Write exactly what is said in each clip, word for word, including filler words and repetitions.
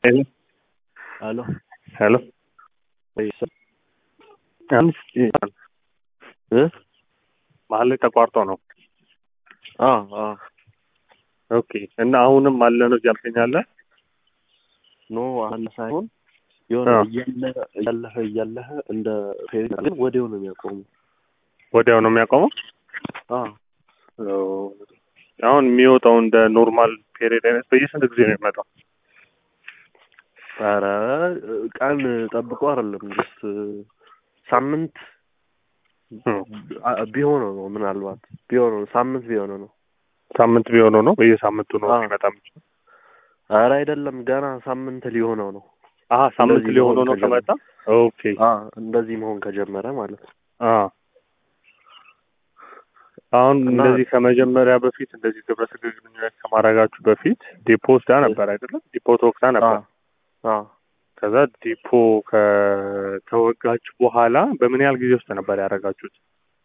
ሄሎ አሎ ሄሎ ወይስ አንስ እ መሀል ላይ ተቋርጦ ነው። አ አ ኦኬ። እና አሁንም አለ ነው እያልከኝ አለ? ኖ አለ ሳይሆን የሆነ እያለህ እያለህ እያለህ እንደ ፔሬድ ግን ወዲያው ነው የሚያቆመው። ወዲያው ነው የሚያቆመው? አ አሁን የሚወጣው እንደ ኖርማል ፔሪድ አይነት በየስንት ጊዜ ነው የሚመጣው? ኧረ ቀን ጠብቆ አይደለም ጀስት ሳምንት ቢሆነው ነው ምናልባት ቢሆነው ሳምንት ቢሆነው ነው ሳምንት ቢሆነው ነው በየሳምንቱ ነው የሚመጣ የሚችለው? ኧረ አይደለም ገና ሳምንት ሊሆነው ነው። አሀ ሳምንት ሊሆነው ነው ከመጣ? ኦኬ አ እንደዚህ መሆን ከጀመረ ማለት ነው። አ አሁን እንደዚህ ከመጀመሪያ በፊት እንደዚህ ግብረ ስጋ ግንኙነት ከማድረጋችሁ በፊት ዲፖ ወስዳ ነበር አይደለም? ዲፖ ተወግታ ነበር። አ ከዛ ዲፖ ከተወጋች በኋላ በምን ያህል ጊዜ ውስጥ ነበር ያደረጋችሁት?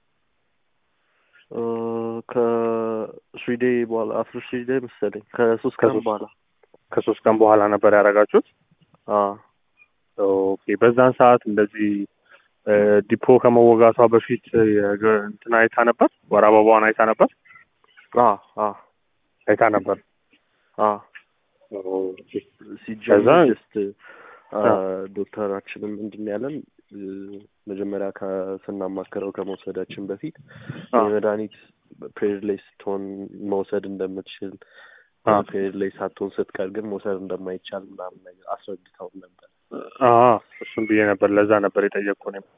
እ ከስሪዴ በኋላ አፍter three day መሰለኝ ከሶስት ቀን በኋላ ከሶስት ቀን በኋላ ነበር ያደረጋችሁት? አ ኦኬ። በዛን ሰዓት እንደዚህ ዲፖ ከመወጋቷ በፊት እንትን አይታ ነበር? ወር አበባዋን አይታ ነበር? አ አ አይታ ነበር። አ ኦኬ። ሲጀመር ጀስት ዶክተራችንም ምንድን ነው ያለን መጀመሪያ ከስናማከረው ከመውሰዳችን በፊት የመድኃኒት ፔሪድ ላይ ስትሆን መውሰድ እንደምትችል ፔሪድ ላይ ሳትሆን ስትቀር ግን መውሰድ እንደማይቻል ምናምን ነገር አስረድተው ነበር። አዎ እሱም ብዬ ነበር። ለዛ ነበር የጠየቅኩህ እኔም።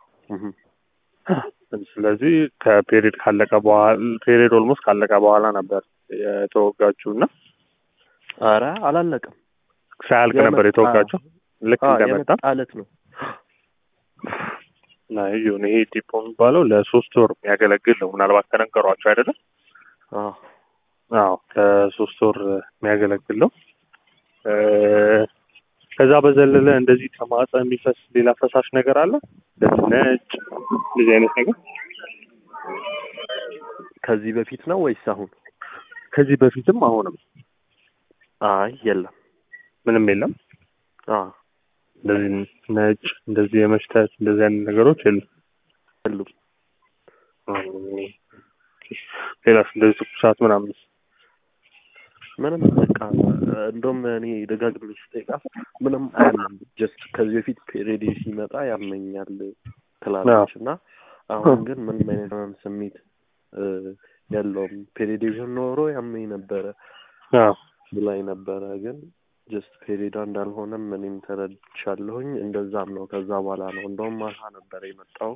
ስለዚህ ከፔሪድ ካለቀ በኋላ ፔሪድ ኦልሞስት ካለቀ በኋላ ነበር የተወጋችሁ እና? ኧረ አላለቀም። ሳያልቅ ነበር የተወጋችሁ? ልክ እንደመጣ ማለት ነው። እና ይሁን ይሄ ዲፖ የሚባለው ለሶስት ወር የሚያገለግል ነው። ምናልባት ከነገሯቸው አይደለም? አዎ አዎ ለሶስት ወር የሚያገለግል ነው። ከዛ በዘለለ እንደዚህ ከማህፀን የሚፈስ ሌላ ፈሳሽ ነገር አለ? እንደዚህ ነጭ እንደዚህ አይነት ነገር ከዚህ በፊት ነው ወይስ አሁን? ከዚህ በፊትም አሁንም? አይ የለም፣ ምንም የለም። አ እንደዚህ ነጭ እንደዚህ የመሽተት እንደዚህ አይነት ነገሮች የሉም? የሉም። ሌላስ እንደዚህ ትኩሳት ምናምን? ምንም በቃ እንደውም እኔ ደጋግሜ ስጠይቃት ምንም አያምም። ጀስት ከዚህ በፊት ፔሪድ ሲመጣ ያመኛል ትላለች እና አሁን ግን ምንም አይነት ህመም ስሜት የለውም። ፔሪድ ቢሆን ኖሮ ያመኝ ነበረ ብላኝ ነበረ። ግን ጀስት ፔሪዳ እንዳልሆነም እኔም ተረድቻለሁኝ። እንደዛም ነው። ከዛ በኋላ ነው እንደውም ማታ ነበር የመጣው።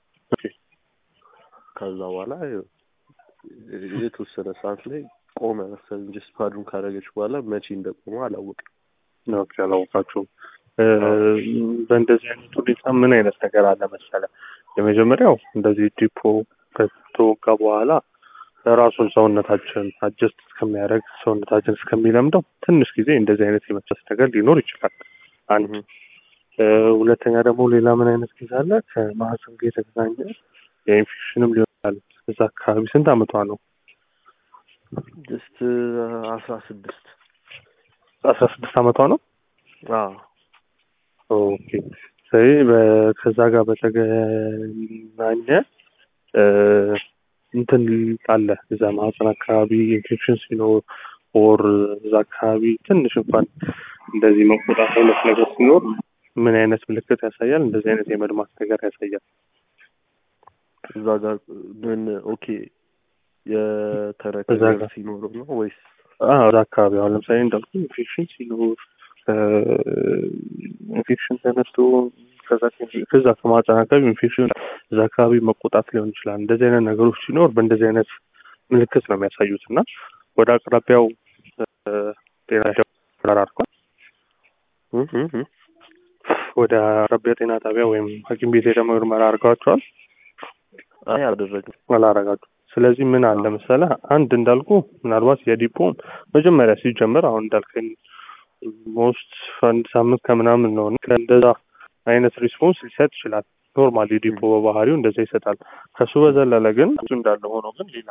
ከዛ በኋላ የተወሰነ ሰዓት ላይ ቆመ መሰለኝ። ጀስት ፓዱን ካደረገች በኋላ መቼ እንደቆመ አላወቅም። ነው ያላወቃችሁም? በእንደዚህ አይነት ሁኔታ ምን አይነት ነገር አለ መሰለህ? የመጀመሪያው እንደዚህ ዲፖ ከተወጋ በኋላ ራሱን ሰውነታችን አጀስት እስከሚያደርግ ሰውነታችን እስከሚለምደው ትንሽ ጊዜ እንደዚህ አይነት የመቸስ ነገር ሊኖር ይችላል። አንድ ሁለተኛ ደግሞ ሌላ ምን አይነት ጊዜ አለ? ከማህፀን ጋር የተገናኘ የኢንፌክሽንም ሊሆን ይችላል። እዛ አካባቢ ስንት አመቷ ነው? ጀስት አስራ ስድስት አስራ ስድስት አመቷ ነው? አዎ ኦኬ። ስለዚህ ከዛ ጋር በተገናኘ እንትን አለ እዛ ማህፀን አካባቢ ኢንፌክሽን ሲኖር ኦር እዛ አካባቢ ትንሽ እንኳን እንደዚህ መቆጣት አይነት ነገር ሲኖር ምን አይነት ምልክት ያሳያል? እንደዚህ አይነት የመድማት ነገር ያሳያል። እዛ ጋር ምን ኦኬ የተረከዘ ሲኖር ነው ወይስ? አዎ እዛ አካባቢ አሁን ለምሳሌ እንዳልኩ ኢንፌክሽን ሲኖር ኢንፌክሽን ተነስቶ ከዛ ከዛ ከማህፀን አካባቢ ኢንፌክሽን እዛ አካባቢ መቆጣት ሊሆን ይችላል። እንደዚህ አይነት ነገሮች ሲኖር በእንደዚህ አይነት ምልክት ነው የሚያሳዩት እና ወደ አቅራቢያው ጤና ጣቢያ አድርጓል። ወደ አቅራቢያ ጤና ጣቢያ ወይም ሐኪም ቤት ሄደው ምርመራ አድርገዋቸዋል? አይ አላደረግም። አላደረጋችሁም? ስለዚህ ምን አለ መሰለህ፣ አንድ እንዳልኩ ምናልባት የዲፖ መጀመሪያ ሲጀምር አሁን እንዳልከኝ ሞስት አንድ ሳምንት ከምናምን ነው እንደዛ አይነት ሪስፖንስ ሊሰጥ ይችላል። ኖርማሊ ዲፖ በባህሪው እንደዛ ይሰጣል። ከሱ በዘለለ ግን እሱ እንዳለ ሆኖ ግን ሌላ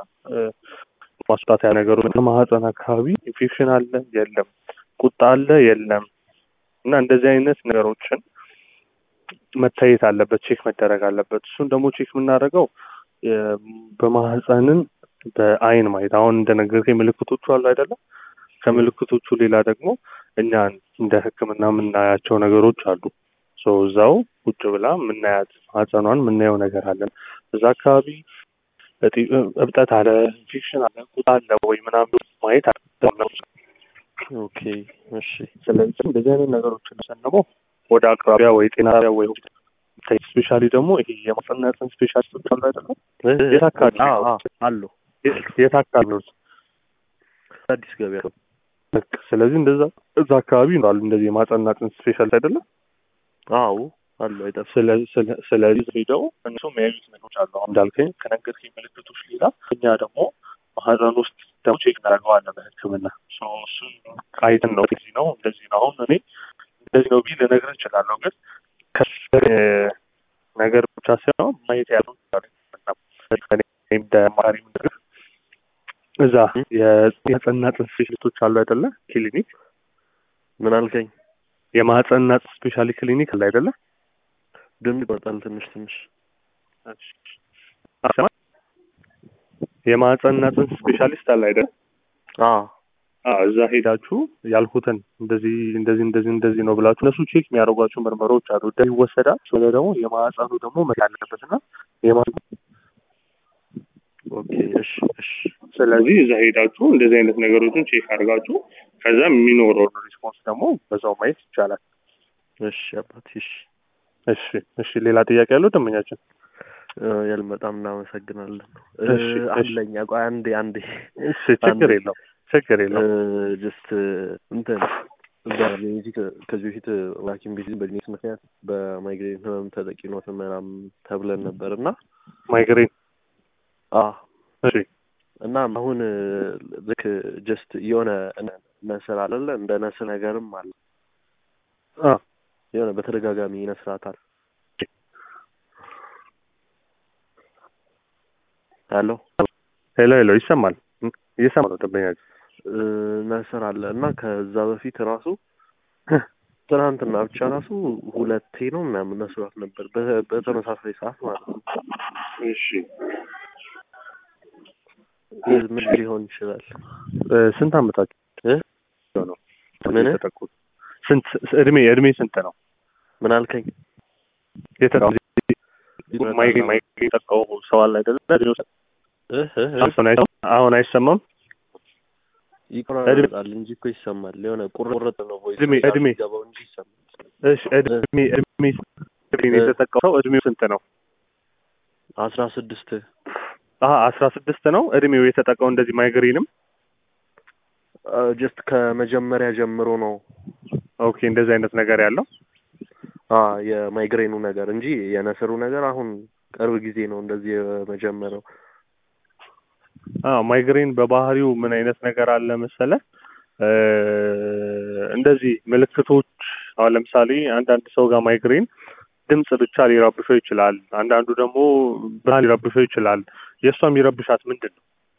ማስጣት ያ ነገሩ ማህፀን አካባቢ ኢንፌክሽን አለ የለም፣ ቁጣ አለ የለም፣ እና እንደዚህ አይነት ነገሮችን መታየት አለበት፣ ቼክ መደረግ አለበት። እሱን ደግሞ ቼክ የምናደርገው በማህፀንን በአይን ማየት አሁን እንደነገርከኝ ምልክቶቹ አሉ አይደለም። ከምልክቶቹ ሌላ ደግሞ እኛ እንደ ሕክምና የምናያቸው ነገሮች አሉ። ሶ እዛው ቁጭ ብላ የምናያት ማህፀኗን የምናየው ነገር አለ። እዛ አካባቢ እብጠት አለ፣ ኢንፌክሽን አለ፣ ቁጣ አለ ወይ ምናምን ማየት አለ። ኦኬ እሺ። ስለዚህ እንደዚህ አይነት ነገሮችን ሰንሞ ወደ አቅራቢያ ወይ ጤና ጣቢያ ወይ ስፔሻሊ ደግሞ ይሄ የማህፀንና ጽንስ ስፔሻሊስቶች አሉ አይደለም። የት አካባቢ አሉ? የት አካባቢ ነው? አዲስ ገበያ። ስለዚህ እንደዛ እዛ አካባቢ ነው አሉ እንደዚህ የማህፀንና ጽንስ ስፔሻሊስት አይደለም? አዎ አሉ አይደል? ስለዚህ ስለዚህ ሄደው እነሱ የሚያዩት ነገሮች አሉ። አሁን እንዳልከኝ ከነገርከኝ ምልክቶች ሌላ እኛ ደግሞ ማህፀን ውስጥ ደግሞ ቼክ እናደርገዋለን በሕክምና እሱን አይተን ነው እንደዚህ ነው እንደዚህ ነው አሁን እኔ እንደዚህ ነው ቢል ልነግርህ እችላለሁ። ግን ነገር ብቻ ሳይሆን ማየት ያለው እንደማሪ ምንድር እዛ የማህፀንና ጽንስ ስፔሻሊስቶች አሉ አይደለ? ክሊኒክ ምን አልከኝ? የማህፀንና ጽንስ ስፔሻሊ ክሊኒክ አለ አይደለ? ድምፅ ይቆርጣል ትንሽ ትንሽ። የማህፀንና ጽንስ ስፔሻሊስት አለ አይደለ? አዎ አዎ። እዛ ሄዳችሁ ያልኩትን እንደዚህ እንደዚህ እንደዚህ እንደዚህ ነው ብላችሁ እነሱ ቼክ የሚያደርጓቸው ምርመራዎች አሉ። ደም ይወሰዳል። ስለ ደግሞ የማህፀኑ ደግሞ መታየት አለበትና የማህፀኑ ኦኬ እሺ እሺ። ስለዚህ እዛ ሄዳችሁ እንደዚህ አይነት ነገሮችን ቼክ አድርጋችሁ ከዛ የሚኖረው ሪስፖንስ ደግሞ በዛው ማየት ይቻላል። እሺ አባት እሺ እሺ እሺ። ሌላ ጥያቄ ያለው ደንበኛችን? ያል በጣም እናመሰግናለን። እሺ አለኝ። ቆይ አንዴ አንዴ። እሺ ችግር የለውም ችግር የለውም። ጀስት እንትን በሜዲክ ከዚህ በፊት ሐኪም ቤት በዲኔስ ምክንያት በማይግሬን ህመም ተጠቂ ነው ምናምን ተብለን ነበርና ማይግሬን አዎ እሺ። እና አሁን ልክ ጀስት የሆነ ነስር አይደለ እንደ ነስር ነገርም አለ። አዎ የሆነ በተደጋጋሚ ይነስራታል። ሄሎ ሄሎ ሄሎ ይሰማል ይሰማል ነው ደንበኛችን? ነስር አለ እና ከዛ በፊት ራሱ ትናንትና ብቻ ራሱ ሁለቴ ነው ምናምን ነስሯት ነበር በተመሳሳይ ሰዓት ማለት ነው። እሺ ምን ሊሆን ይችላል? ስንት አመታችሁ ነው? ምን ተጠቁት? ስንት እድሜ እድሜ ስንት ነው? ምን አልከኝ? የተራው ማይክ ማይክ ተጠቀው ሰው አለ አይደል? እህ እህ አሁን አይሰማም? ይቆራረጣል እንጂ እኮ ይሰማል። የሆነ ቁርቁርጥ ነው ቮይስ እድሜ እድሜ ገባው እንጂ ይሰማል። እሺ እድሜ እድሜ የተጠቀው እድሜው ስንት ነው? አስራ ስድስት አሃ አስራ ስድስት ነው እድሜው የተጠቀው። እንደዚህ ማይግሬንም ጀስት ከመጀመሪያ ጀምሮ ነው። ኦኬ እንደዚህ አይነት ነገር ያለው አ የማይግሬኑ ነገር እንጂ የነስሩ ነገር አሁን ቅርብ ጊዜ ነው እንደዚህ የመጀመሪያው። አዎ ማይግሬን በባህሪው ምን አይነት ነገር አለ መሰለ እንደዚህ ምልክቶች አሁን ለምሳሌ አንዳንድ ሰው ጋር ማይግሬን ድምጽ ብቻ ሊረብሸው ይችላል። አንዳንዱ ደግሞ ብርሃን ሊረብሸው ይችላል። የሷ የሚረብሻት ምንድነው?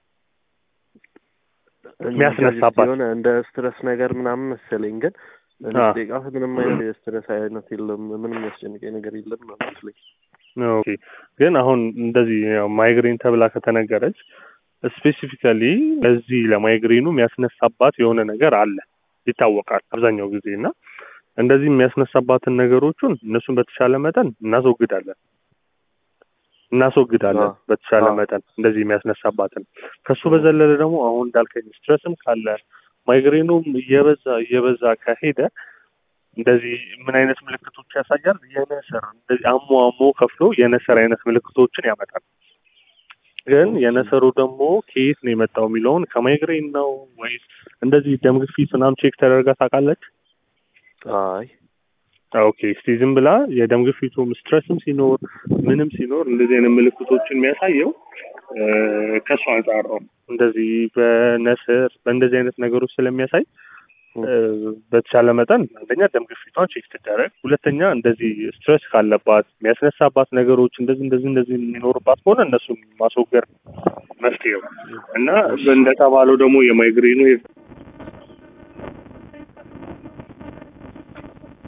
የሚያስነሳባት የሆነ እንደ ስትረስ ነገር ምናምን መሰለኝ። ግን ለጤቃ ምንም አይነት የስትረስ አይነት የለም። ምንም ያስጨንቀኝ ነገር የለም ማለት ነው። ኦኬ ግን አሁን እንደዚህ ማይግሬን ተብላ ከተነገረች ስፔሲፊካሊ እዚህ ለማይግሬኑ የሚያስነሳባት የሆነ ነገር አለ ይታወቃል አብዛኛው ጊዜና እንደዚህ የሚያስነሳባትን ነገሮችን እነሱን በተሻለ መጠን እናስወግዳለን እናስወግዳለን በተሻለ መጠን እንደዚህ የሚያስነሳባትን። ከሱ በዘለለ ደግሞ አሁን እንዳልከኝ ስትረስም ካለ ማይግሬኑም እየበዛ እየበዛ ከሄደ እንደዚህ ምን አይነት ምልክቶች ያሳያል? የነስር እንደዚህ አሞ አሞ ከፍሎ የነስር አይነት ምልክቶችን ያመጣል። ግን የነስሩ ደግሞ ከየት ነው የመጣው የሚለውን ከማይግሬን ነው ወይስ እንደዚህ ደም ግፊት ምናምን ቼክ ተደርጋ ታውቃለች? አይ ኦኬ እስቲ ዝም ብላ የደም ግፊቱም ስትረስም ሲኖር ምንም ሲኖር እንደዚህ አይነት ምልክቶችን የሚያሳየው ከሷ አንፃር ነው። እንደዚህ በነስር በእንደዚህ አይነት ነገሮች ስለሚያሳይ በተቻለ መጠን አንደኛ ደም ግፊቷን ቼክ ትደረግ፣ ሁለተኛ እንደዚህ ስትረስ ካለባት የሚያስነሳባት ነገሮች እንደዚህ እንደዚህ እንደዚህ የሚኖርባት ከሆነ እነሱን ማስወገድ መፍትሄው እና እንደተባለው ደግሞ የማይግሬኑ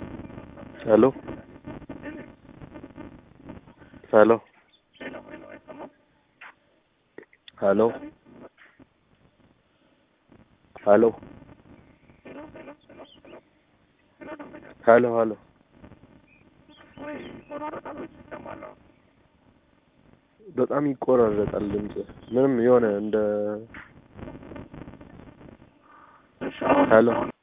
ሄሎ ሄሎ ሄሎ ሄሎ ሄሎ ሄሎ በጣም ይቆራረጣል ድምጽ ምንም የሆነ እንደ ሄሎ